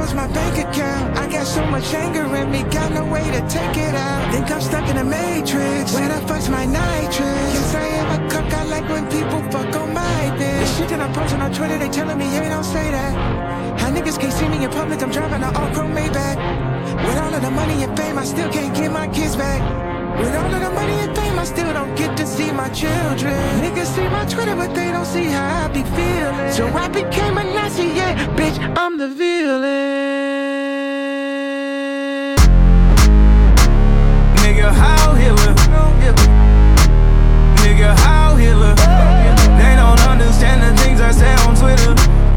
was my bank account. I got so much anger in me, got no way to take it out. Think I'm stuck in a matrix, where the fuck's my nitrous? Yes, I am a cuck, I like when people fuck on my bitch. The shit that I'm posting on Twitter, they telling me, hey, don't say that. How niggas can't see me in public, I'm driving an all-chrome Maybach. With all of the money and fame, I still can't get my kids back. With all of the money and fame, I still don't get to see my children. Niggas see my Twitter, but they don't see how I be feeling. So I became a Nazi, yeah, bitch, I'm the villain. Nigga, how Hitler? Nigga, how Hitler? They don't understand the things I say on Twitter.